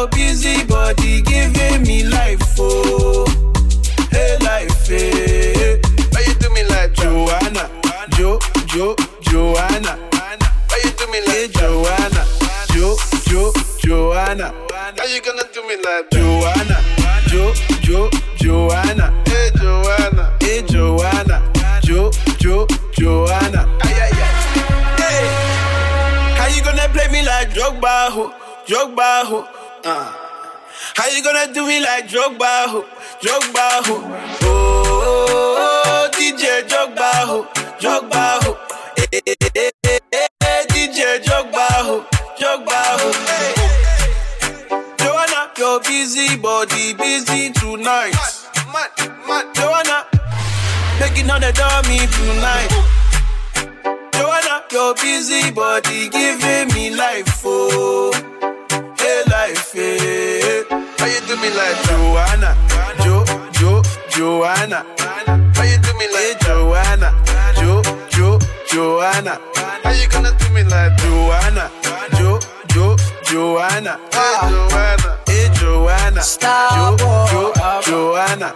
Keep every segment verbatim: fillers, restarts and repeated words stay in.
your busy body giving me life, oh. Hey, life, hey. Why you do me like Joanna? Jo, Jo, Joanna. Why you do me like hey, Joanna? Jo, Jo, Joanna. How you gonna do me like Joanna? Jo, Jo, Joanna. Hey, Joanna. Hey, Joanna. Jo, Jo, Joanna. Ay, ay, ay. Hey, how you gonna play me like Drogba, ho? Drogba, ho? Uh. How you gonna do me like Drogba, ho? Drogba, ho? Oh, oh, oh, D J Drogba, ho? Drogba, ho? Hey, hey, hey, hey, hey, D J Drogba, ho? Drogba, ho? Hey. Joanna, your busy body busy tonight. Mad, mad, Joanna, making all the dummy tonight. Joanna, your busy body giving me life, oh. Hey, life, hey. Why you do me like Joanna? Jo, Jo, Joanna. Why you do me like hey, Joanna? Jo, Jo, Joanna. How you gonna do me like Joanna? Jo, Jo, Joanna. Hey, Joanna. Hey, Joanna. Stop, Jo, Jo, Joanna.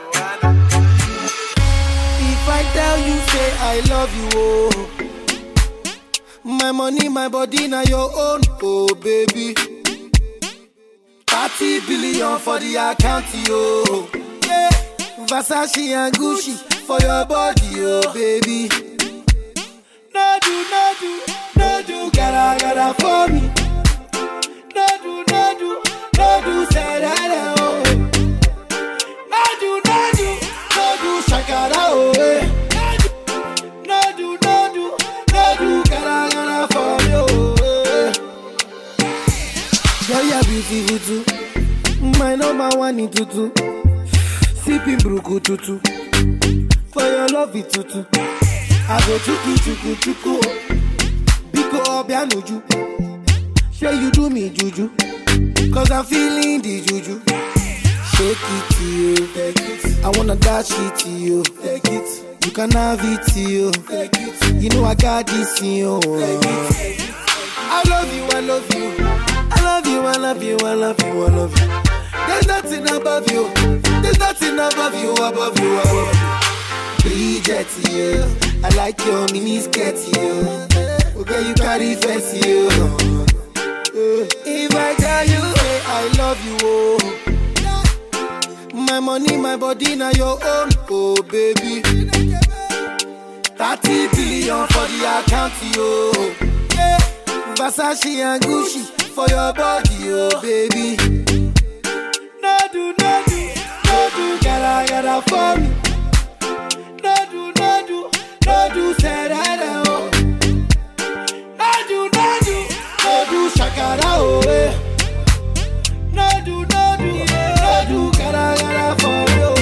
If I tell you, say I love you, oh. My money, my body, now your own, oh baby. thirty billion for the account, oh. Yeah. Versace and Gucci for your body, oh baby. No do, no do, no do, gotta, gotta for me. No do, no do, no do, say that, oh. No do, no do, no do, shakara, oh. No do, no do, no do, gotta, gotta for me, oh. Girl, you're beautiful too. My number one in tutu. Sipping bruku tutu. For your love it tutu. I go chuku chuku chuku. Biko obianuju. Sure you do me juju. Cause I'm feeling the juju. Shake it to you. Take it. I wanna dash it to you. Take it. You can have it to you. Take it. You know I got this in you. Take it. I love you, I love you. I love you, I love you, I love you, I love you. There's nothing above you. There's nothing above you, above you, above you. Bridget, yeah. I like your mini skirt, yeah. Okay, you carry face, yeah. If I tell you, hey, I love you, oh. My money, my body, now your own, oh baby. thirty billion for the account, yo. Yeah. Versace and Gucci for your body, oh baby. No do, no do, no do, gotta, gotta for me. No do, no do, no do, say that, oh. No do, no do, no do, shakara, oh. Eh. No do, no do, no do, gotta, gotta for me, oh.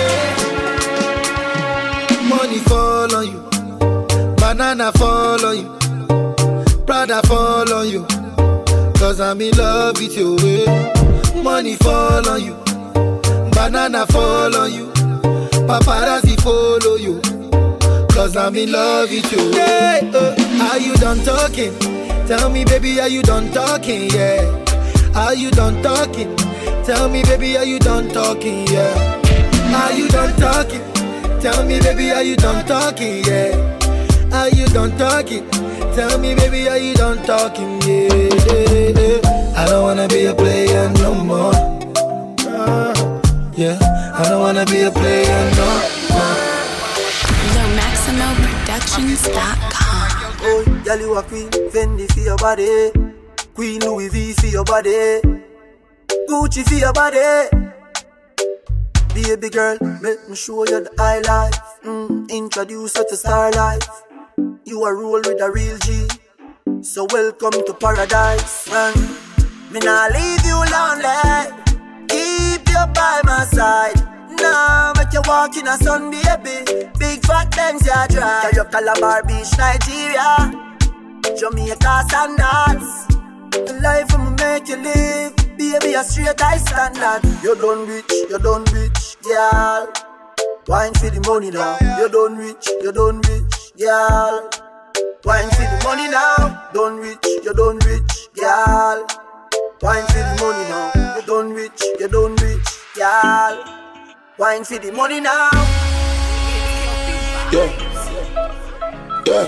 Eh. Money fall on you, banana fall on you, Prada fall on you. Cause I'm in love with you, eh. Money fall on you, banana fall on you, paparazzi follow you. Cause I'm in love with you, yeah, uh, are you done talking? Tell me baby, are you done talking, yeah. Are you done talking? Tell me baby, are you done talking, yeah. Are you done talking? Tell me baby, are you done talking, yeah. Are you done talking? Tell me, baby, are you done talking? Yeah, yeah, yeah. I don't wanna be a player no more. Uh, yeah, I don't wanna be a player no more. The Maximo Productions dot com. Oh, girl, you a queen, Fendi for your body, Queen Louis V for your body, Gucci for your body. Baby girl, make me show you the high life. Mm, introduce you to star life. You are roll with a real G, so welcome to paradise. Man, me nah leave you lonely, keep you by my side. Nah, make you walk in a sun, baby. Big fat Benz you drive. Carry up Calabar Beach, Nigeria, Jamaica standards. The life I'ma make you live, baby, a straight high standard. You done rich, you done rich, girl. Wine for the money now. You done rich, you done rich, girl. Wine for the money now. Done rich, you done rich, girl. Wine for the money now. You done rich, you done rich, y'all. Wine for the money now. Yeah, yeah.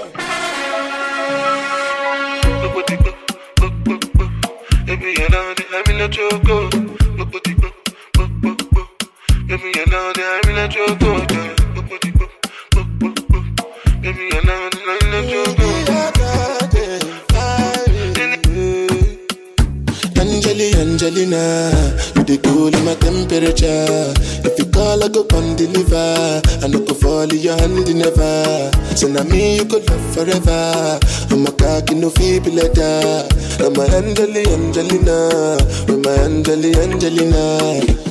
Baby, you know that I'm in a choco. Baby, you know that I'm in a choco. Baby, you know that I'm in a choco. Angeli, Angelina, you the cool in my temperature. If you call, I go come deliver. I no go fall in your hand never. So now me you could love forever. I'm a cocky no feeble letter. I'm my Angeli, Angelina, with my Angeli, Angelina.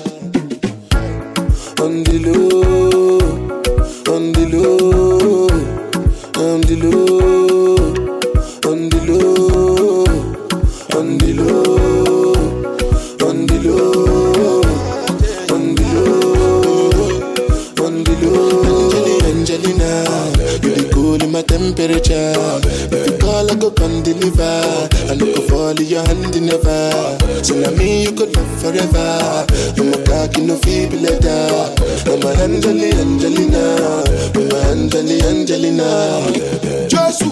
On the low, on the low, on the low, on the low, on the low. On the low, on the low, on the low. Angelina, you the cool in my temperature. If you call, I go come deliver. I no go fall in your hand never. So now me you could love forever. I'm a cocky no feeble letter. I'm my Angeli, Angelina, I'm my Angeli, Angelina. Josu.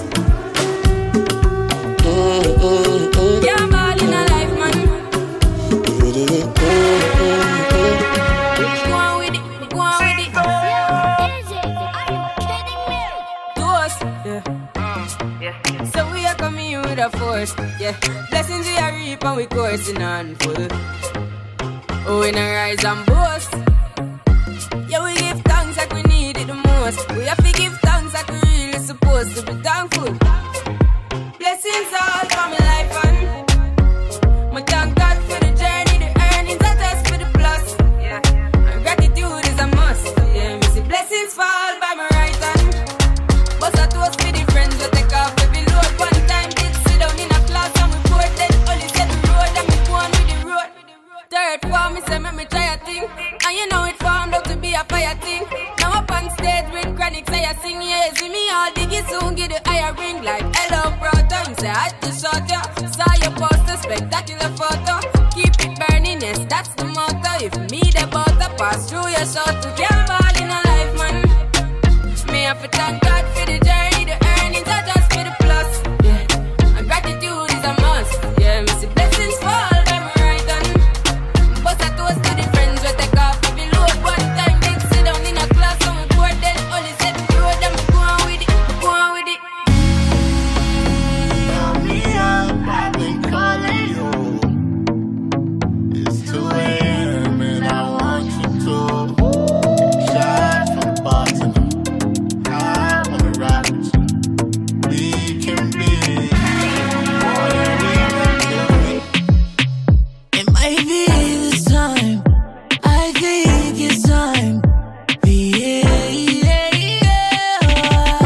Yeah, ball in a life, man. Go on with it, go on with it. Toast, yeah. So we are coming with a force, yeah. Blessings we are reap and we coursing on full. Oh, we not rise and boast. Yeah, we give thanks like we need it the most. We have to give thanks like we really supposed to be thankful. Blessings all for my life and my thank God for the journey, the earnings are just for the plus. Yeah, and gratitude is a must. Yeah, me see blessings fall by my right hand. But I toast for the friends we take off every load. One time did sit down in a class and we poured that only set the road and we go on with the road. Third form, me say make me try a thing, and you know it formed out to be a fire thing. Now up on stage with chronic say I sing, yeah, see me all diggy soon get the higher ring like hello brother. Him say I had to shot ya, saw your poster, spectacular photo. Keep it burning, yes that's the motto. If me the butter pass through your shot to get ball in a life man. Me have to thank God for the journey, the earnings are just for the plus. Yeah, and gratitude is a must. Yeah, me see blessings fall by my right hand. But I toast to the friends we take off every load. One time they sit down in a class and we board then only set the road and we go on with it, go on with it. Call me up, I've been calling you. It's two a.m. and I want you to shine from the bottom. I wanna ride with you. We can be more than we can do. It might be this time. I think it's time. Yeah, yeah, yeah.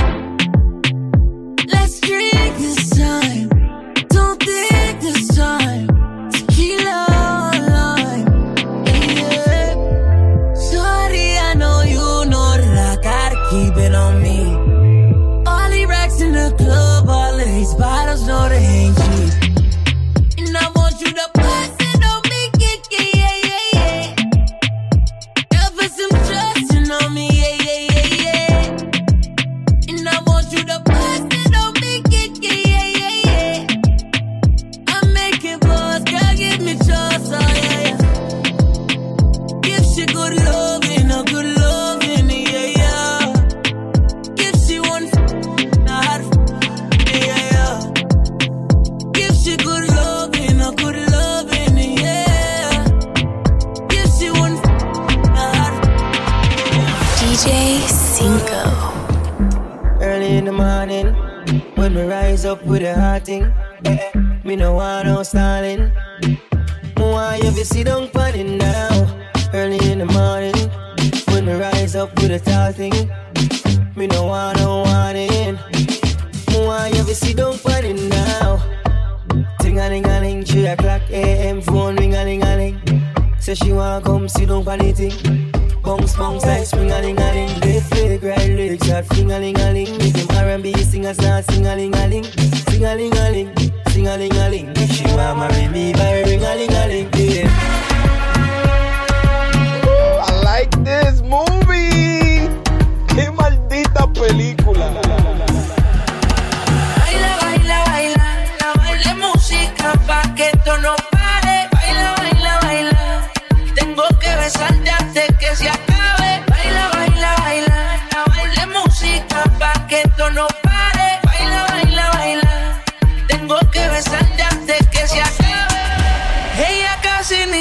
Let's drink this time. Don't think this time. Tequila lime. Yeah. Sorry, I know you know that I gotta keep it on me. All the racks in the club, all of these bottles know they ain't cheap. And I want you to bust it on me, yeah, yeah, yeah, yeah. Yeah, put some trust on me, yeah, yeah, yeah, yeah. And I want you to bust it on me, yeah, yeah, yeah, yeah, yeah. I'm making balls, girl, give me trust, oh yeah, yeah. Give she good loving, a good loving, yeah, yeah. Give she one, f- a hot f- yeah, yeah. Give she good loving, a good loving, yeah. Give she one, f- a hot f- D J Cinco. Early in the morning, when we rise up with a hot thing, me no want no stalling. Why you be sit down panning now? Early in the morning, when we rise up with a tall thing, me no want no warning. Why you be sit down panning now? Ting-a-ling-a-ling, three o'clock a m, phone ring-a-ling-a-ling. Say she want come sit down pan the thing. Bounce, bounce like spring-a-ling-a-ling. Left leg, right leg, shot fling-a-ling-a-ling. Make them R and B singers start sing-a-ling-a-ling. Sing-a-ling-a-ling, sing-a-ling-a-ling. She want marry me by ring-a-ling-a-ling.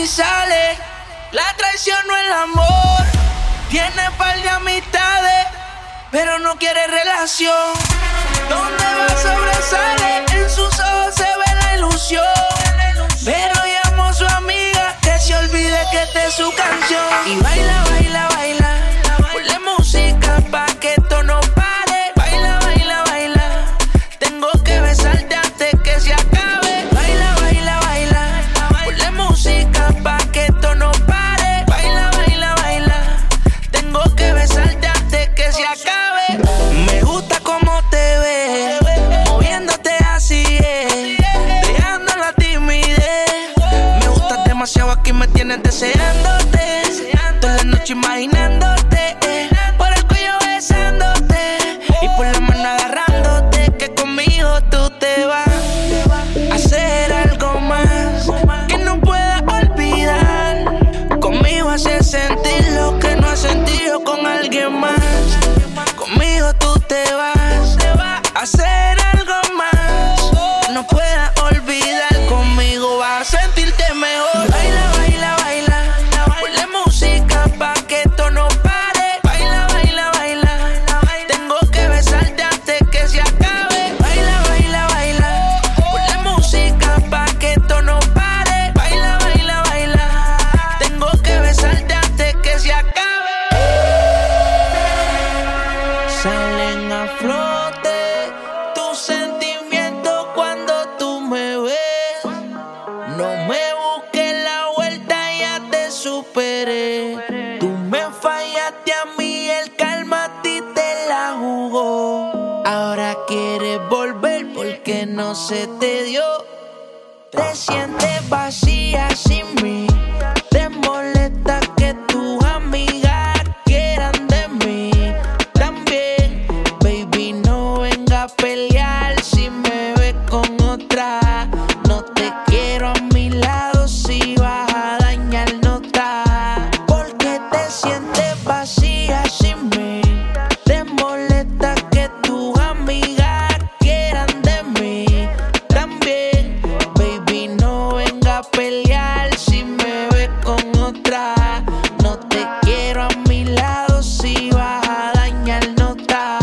y sale. La traición no es el amor. Tiene par de amistades, pero no quiere relación. Donde va sobresale, en sus ojos se ve la ilusión. Pero llamo a su amiga que se olvide que esta es su canción. Y baila, baila, baila, ponle música pa' que esto no pare. Baila, baila, baila, tengo que besarte antes que se acabe. Baila, baila, baila, ponle música pa' que esto no pare. Baila, baila, baila, tengo que besarte antes que se acabe. Me gusta cómo te ves, moviéndote así es, dejando la timidez. Me gustas demasiado, aquí me tienes deseándote, toda la noche imaginándote, por el cuello besándote y por la mano agarrándote. Que conmigo tú te vas a hacer algo más que no puedas olvidar. Conmigo hacer sentir lo que no has sentido con alguien más. Conmigo tú te vas a hacer algo más que no puedas olvidar. Conmigo vas a sentirte mejor. Baila, baila, baila, ponle música pa' que esto no pare. Baila, baila, baila, tengo que besarte antes que se acabe. Baila, baila, baila, ponle música pa' que esto no pare. Baila, baila, baila, tengo que besarte antes que se acabe. Salen a flote tus sentimientos cuando tú me ves. No me busques la vuelta, ya te superé. Tú me fallaste a mí, el calma a ti te la jugó. Ahora quieres volver porque no se te dio. Te sientes vacía sin mí. Te molesta que tus amigas quieran de mí. También, baby, no venga a pelear si me ves con otra. No te quiero a mi lado, si vas a dañar nota. Porque te sientes vacía sin mí. Te molesta que tus amigas quieran de mí. También, baby, no venga a pelear si me ves con otra. No te quiero a mi lado, si vas a dañar nota.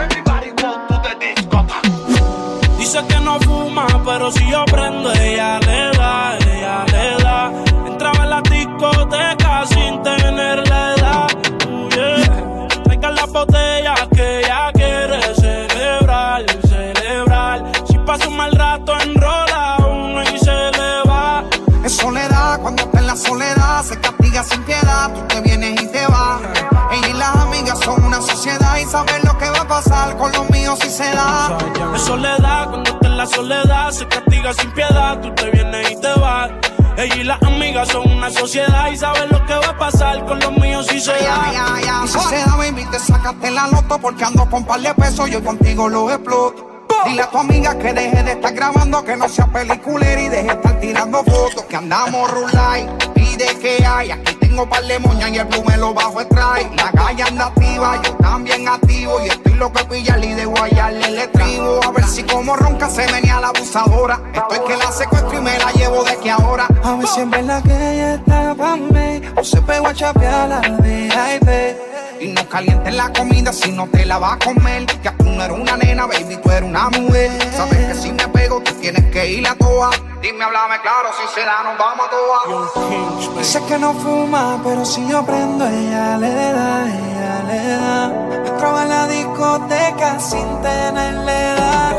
Dice que no fuma, pero si yo prendo, ella le da, ella le da. Entraba en la discoteca sin tener la edad. Uh, yeah. Traigan las botellas que ella quiere celebrar, celebrar. Si pasa un mal rato, enrola uno y se le va. Es soledad, cuando está en la soledad, se castiga sin piedad. Tú te vienes y te vas. Ella y las amigas son una sociedad y saben lo que va a pasar con los míos si se da. Es soledad, cuando está en la soledad, se castiga sin piedad. Tú te vienes y te vas. Ella y las amigas son una sociedad y saben lo que va a pasar con los míos si se da. Ya, ya, ya. Y si se da, baby, te sacaste la loto porque ando con par de pesos, yo contigo lo exploto. Dile a tu amiga que deje de estar grabando, que no sea peliculera y deje de estar tirando fotos. Que andamos rulay, pide que hay. Aquí tengo par de moñas y el blue me lo bajo extrae. La calle anda activa, yo también activo. Y estoy loco de pillarle y de guayarle el estribo. A ver si como ronca se venía la abusadora. Estoy que la secuestro y me la llevo de que ahora. A ver si en verdad que ella está pa' mí, o se pegó a chapear la V I P. Y no calientes la comida si no te la vas a comer. Que tú no eres una nena, baby, tú eres una mujer. Sabes que si me pego, tú tienes que ir a toa. Dime, háblame claro, si se da, nos vamos a toa. Dice que no fuma, pero si yo prendo, ella le da, ella le da. Entraba en la discoteca sin tenerle edad.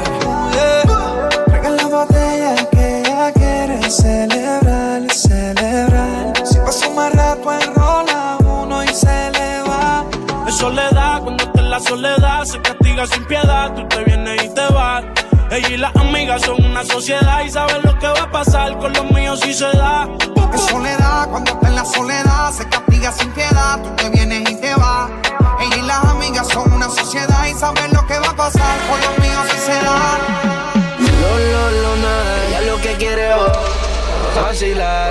Yeah. Traigan la botella que ella quiere celebrar, celebrar. Si pasa más rato, enrola uno y se le va. Es soledad, cuando está en la soledad, se castiga sin piedad. Tú te vienes y te vas. Ella y las amigas son una sociedad y saben lo que va a pasar con los míos si se da. Es soledad, cuando está en la soledad, se castiga sin piedad. Tú te vienes y te vas. Ella y las amigas son una sociedad y saben lo que va a pasar con los míos si se da. No, no, no, nada, ella lo que quiere es vacilar.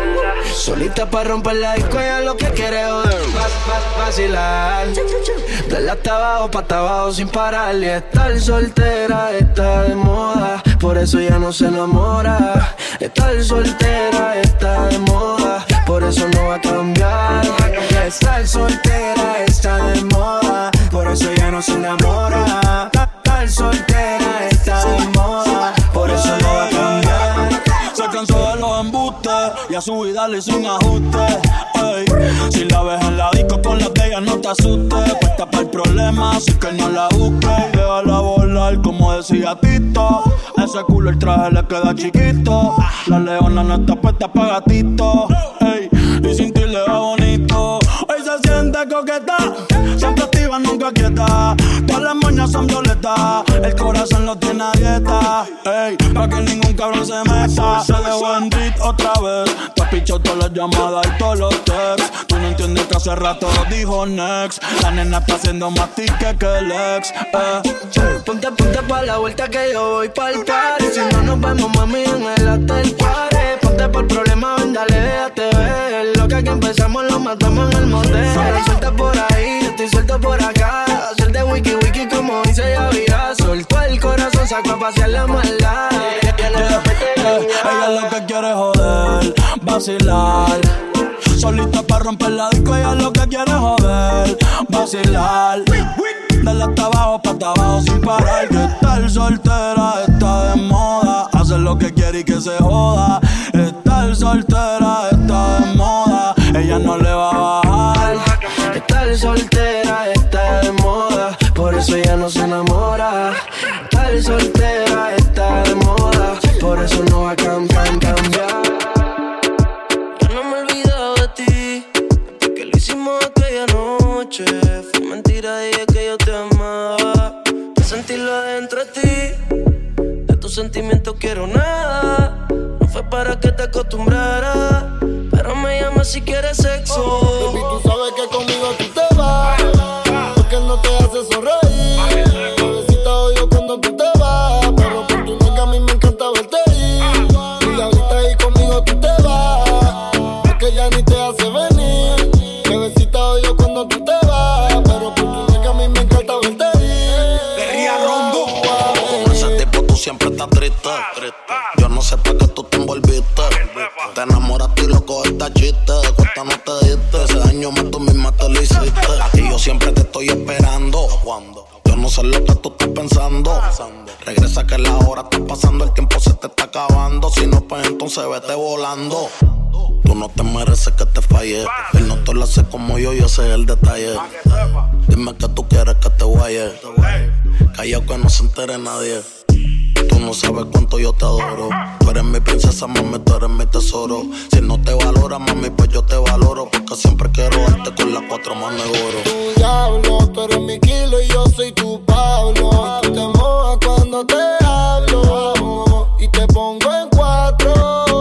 Solita pa' romper la disco, ella lo que quiere es vacilar. Darle hasta abajo, pa' hasta abajo sin parar. Y estar soltera está de moda, por eso ya no se enamora. Estar soltera está de moda, eso no va a cambiar. Estar soltera está de moda, por eso ella no se enamora. Estar soltera está de moda, por eso no va a cambiar. Se cansó de los embustes y a su vida le hizo un ajuste. Ey, si la ves en la disco con las de ella no te asustes. Puesta para el problema, así que no la busques. Déjala volar como decía Tito. Ese culo el traje le queda chiquito. La leona no está puesta para gatito. Ey, y sin ti le va bonito. Hoy se siente coqueta, siempre activa, nunca quieta. Todas las moñas son violetas, el corazón lo tiene a dieta. Ey, pa' que ningún cabrón se meta. Se dejó en beat otra vez. Te has pichado todas las llamadas y todos los texts. Tú no entiendes que hace rato dijo next. La nena está haciendo más tique que el ex. Eh. Ponte, ponte pa' la vuelta que yo voy pa'l party. Si no nos vemos, mami, en el after party. Ponte por problema, ven, dale, déjate ver. Lo que aquí empezamos lo matamos en el motel. Suelta por ahí, yo estoy suelto por acá. Hacer de wiki wiki como dice Yavira. Soltó el corazón, sacó a pasear la maldad. Ella lo que quiere es joder, vacilar. Solita para romper la disco, ella lo que quiere es joder, vacilar. Dale hasta abajo, pa' hasta abajo sin parar. Que estar soltera está de moda. Hacer lo que quiere y que se joda. Estar soltera está de moda. Ella no le va a bajar. Estar soltera está de moda, por eso ella no se enamora. Estar soltera está de moda, por eso no va a cambiar, cambiar. Yo no me he olvidado de ti, porque lo hicimos aquella noche. Fue mentira, dije que yo te amaba. De sentirlo adentro de ti, de tus sentimientos quiero nada. No fue para que te acostumbraras, pero me llamas si quieres sexo. Oh, baby, tú sabes que conmigo tú te vas, porque él no te hace sonreír. Bebecita odio cuando tú te vas, pero por tu nega a mí me encanta verte ir. Y ahorita ahí conmigo tú te vas, porque ya ni te hace venir. Bebecita odio cuando tú te vas, pero por tu nega a mí me encanta verte ir. Perría Rondo. Con ese tipo tú siempre estás triste. Yo no sé para qué tú te envolviste. Te enamoraste y loco esta chiste. Cuesta no te diste, ese daño más tú misma te lo hiciste. Y yo siempre te estoy esperando. Yo no sé lo que tú estás pensando. Regresa que la hora está pasando, el tiempo se te está acabando. Si no, pues entonces vete volando. Tú no te mereces que te falle. Él no te lo hace como yo, yo sé el detalle. Dime que tú quieres que te guaye. Callao que no se entere nadie. Tú no sabes cuánto yo te adoro. Tú eres mi princesa, mami, tú eres mi tesoro. Si no te valora, mami, pues yo te valoro. Porque siempre quiero darte con las cuatro manos de oro. Tu diablo, tú eres mi kilo y yo soy tu Pablo. Y tú te mojas cuando te hablo y te pongo en cuatro.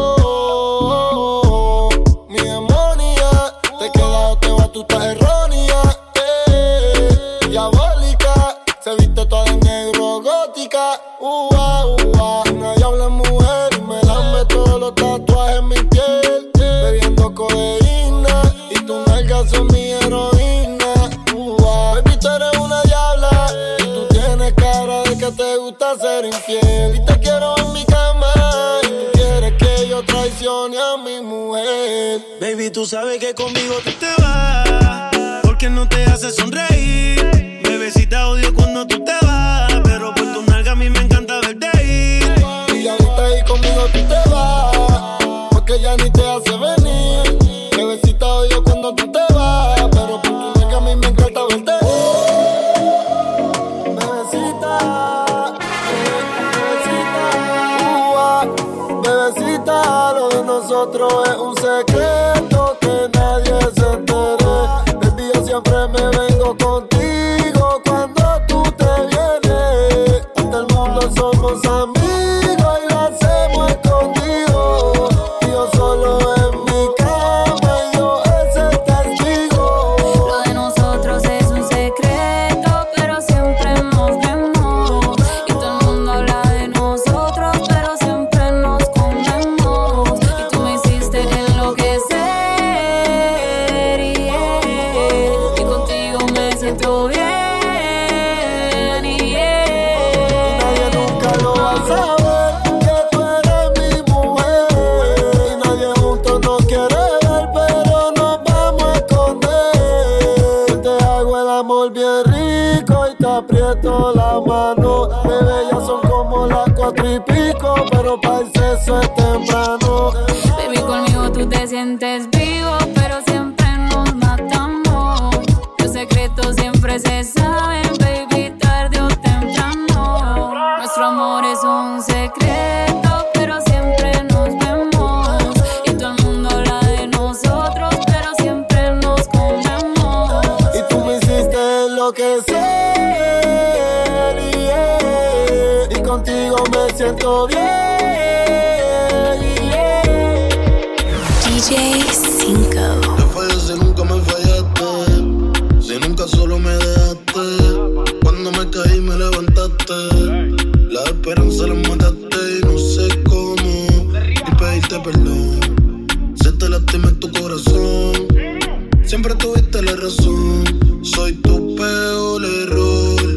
Mi demonia, te queda o te va, tú estás errónea. Eh, diabólica, se viste toda de negro, gótica. Uh, uh, uh, una diabla mujer y me lame todos los tatuajes en mi piel. Bebiendo codeína y tus nalgas son mi heroína. Uh, uh, baby, tú eres una diabla y tú tienes cara de que te gusta ser infiel. Y te quiero en mi cama y tú quieres que yo traicione a mi mujer. Baby, tú sabes que conmigo tú te vas, porque no te hace sonreír. Bebecita odio cuando tú te vas, pero por tu nalga a mí me encanta verte ir. Y ahorita ahí conmigo tú te vas, porque ya ni te hace venir. Bebecita odio cuando tú te vas, pero por tu nalga a mí me encanta verte ir. Bebecita, bebecita, bebecita, lo de nosotros es un secreto que nadie se entere. Baby, yo siempre me vengo contigo cuando tú te vienes. Hasta el mundo somos amigos y lo hacemos escondido. Y yo solo en mi cama y yo es el testigo. Lo de nosotros es un secreto, pero siempre nos vemos. Y todo el mundo habla de nosotros, pero siempre nos comemos. Y tú me hiciste enloquecer, yeah. Y contigo me siento aprieto la mano. Bebé, ya son como las cuatro y pico, pero para el sexo es temprano. Baby, conmigo tú te sientes vivo, pero siempre nos matamos. Los secretos siempre se saben, baby, tarde o temprano. Nuestro amor es un secreto, pero siempre nos vemos. Y todo el mundo habla de nosotros, pero siempre nos comemos. Y tú me hiciste enloquecer, yeah. Y contigo me siento bien, yeah. D J cinco. Te fallé si nunca me fallaste, si nunca solo me dejaste. Cuando me caí me levantaste, la esperanza la mataste y no sé cómo y pedirte perdón. Se te lastimé tu corazón, siempre tuviste la razón. Soy tu peor error,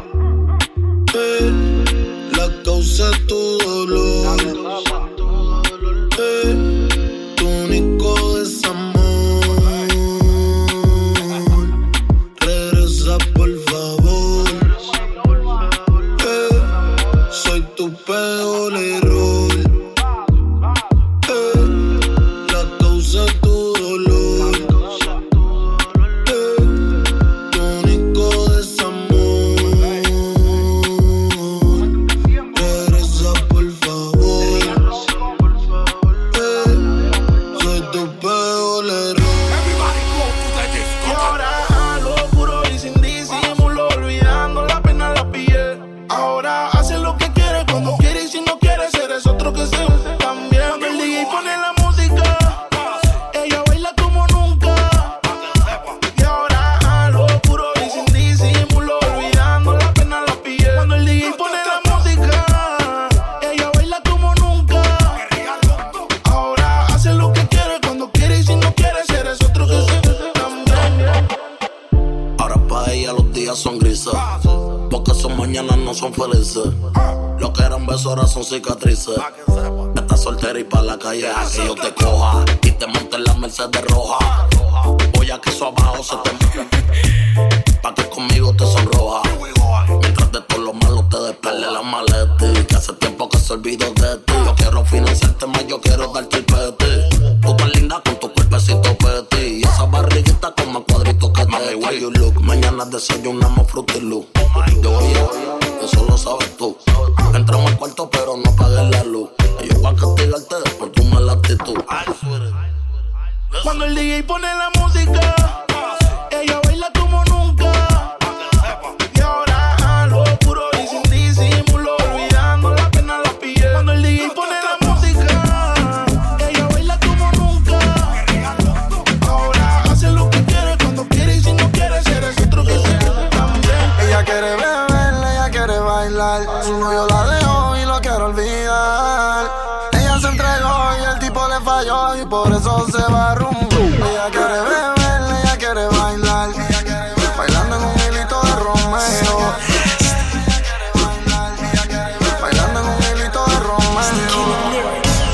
eh, la causa de tu dolor, eh, tu único desamor. Regresa por favor, eh, soy tu peor error, eh, la causa de tu dolor, eh, tu único desamor. Regresa por favor, eh, soy tu peor error. Y ahora a lo puro y sin disimulo, olvidando la pena la piel. Ahora hace lo que quiere cuando quiere y si no quiere eres otro que se también. Cuando el D J pone la música, ella baila como nunca. Y ahora a lo puro y sin disimulo, olvidando la pena la piel. Cuando el D J pone la música, ella baila como nunca. Ahora hace lo que quiere cuando quiere y si no quiere eres otro que se también. Ahora pa' ella los días son grises, porque sus mañanas no son felices. Lo que eran besos ahora son cicatrices. Estás soltera y pa' la calle a que yo te coja y te monte en la Mercedes roja. Voy a que eso abajo se te pa' que conmigo te sonroja. Mientras de todo lo malo te despele la maleta, que hace tiempo que se olvidó de ti. Yo quiero financiarte más, yo quiero darte el peti. Tú tan linda con tu cuerpecito peti y esa barriguita con más cuadritos que te where you look. Mañana desayunamos Fruity Loop. Yo voy a, eso lo sabes tú. Entramos al cuarto pero no apagues la luz. Yo voy a castigarte por tu mala actitud. Cuando el D J pone la música, ella baila como nunca. Y ahora a lo puro y sin disimulo, olvidando la pena la piel. Cuando el D J pone la música, ella baila como nunca. Ahora hace lo que quiere cuando quiere y si no quiere eres otro que se también. Ella quiere beber, ella quiere bailar. Su novio la dejó y lo quiere olvidar. Ella se entregó y el tipo le falló y por eso se va rumbo. Ella quiere beber, ella quiere bailar. Bailando en un hilito de Romeo. Bailando en un hilito de Romeo.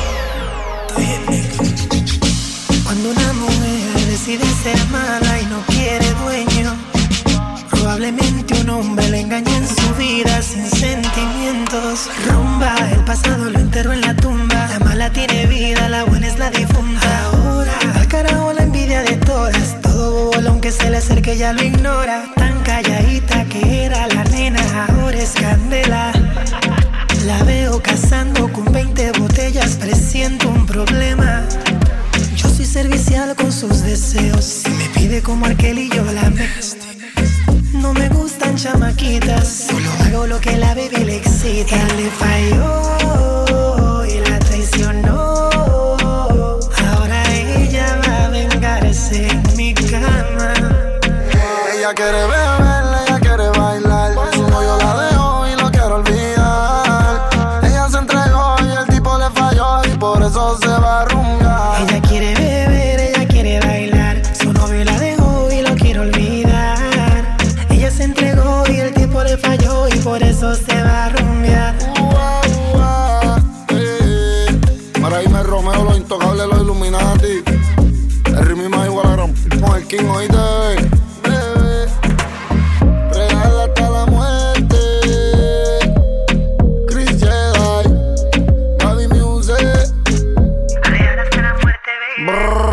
Cuando una mujer decide ser mala y no quiere dueño, probablemente un hombre le engañe en su vida sin sentimientos. Rumba, el pasado lo enterró en la tumba. La mala tiene vida, la buena es la difunta. Ahora, al carajo la envidia de todas. Todo bobo, aunque se le acerque ya lo ignora. Tan calladita que era la nena, ahora es candela. La veo cazando con veinte botellas, presiento un problema. Yo soy servicial con sus deseos. Si me pide como aquel y yo la me. No me gustan chamaquitas, solo hago lo que la baby le excita. Él le falló y la traicionó. Ahora ella va a vengarse en mi cama. Ella quiere beber, ella quiere bailar. Su novio la dejó y lo quiere olvidar. Ella se entregó y el tipo le falló y por eso se va a rumbar. Ella quiere beber, ella quiere bailar. Su novio la dejó y lo quiere olvidar. Ella se entregó y el tipo le falló y por eso se va a rumbear. Uh, uh, uh, eh. Para irme Romeo, los intocables, los Illuminati. El ritmo más igual a gran con el King, oíste, bebé. Regala hasta la muerte. Brrr.